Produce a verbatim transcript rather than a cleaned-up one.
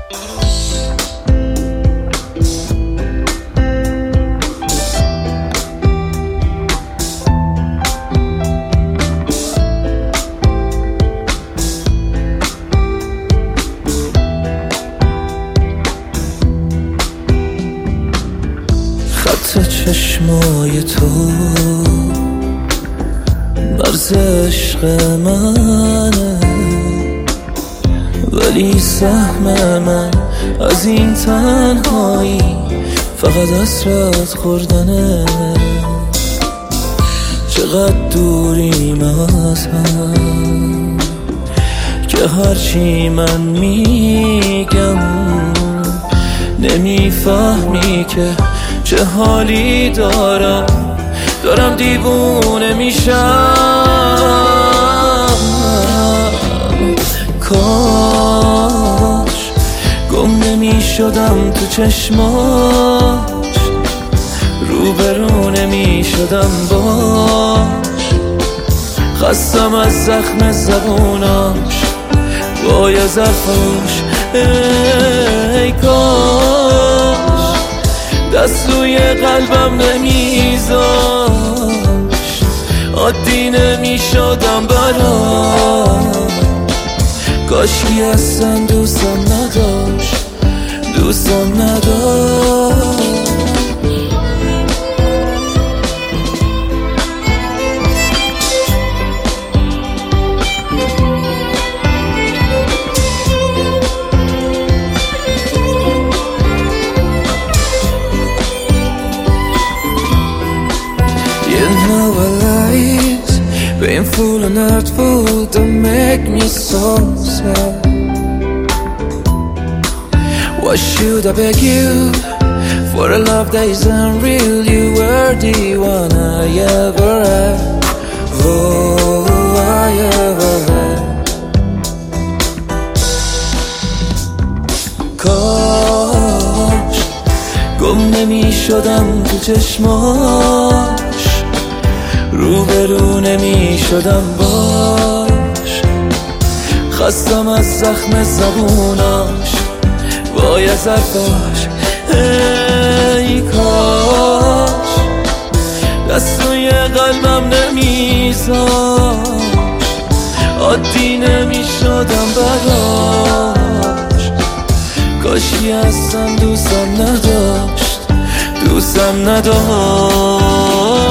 خط چشمای تو مرز عشق منه، ولی سهم من از این تنهایی فقط حسرت خوردنه. چقدر دوریم از هم که هرچی من میگم نمیفهمی که چه حالی دارم، دارم دیوونه میشم. کاش گم نمیشدم تو چشماش، روبرو نمیشدم باش، خستم از زخم زبوناش وای از حرفاش. ای کاش دست روی قلبم نمیذاشت، عادی نمیشدم براش. کاشکی اصلا دوستم نداشت، دوستم نداشت. Painful and hurtful to make me so sad. Why should I beg you for a love that isn't real? You were the one I ever had. Oh, I ever had. کاش گم نمی شدم تو چشماش، روبرو نمی شدم باش، خستم از زخم زبوناش وای از حرفاش. ای کاش دست روی قلبم نمیذاشت، عادی نمی شدم براش. کاشی اصلا دوستم نداشت، دوستم نداشت.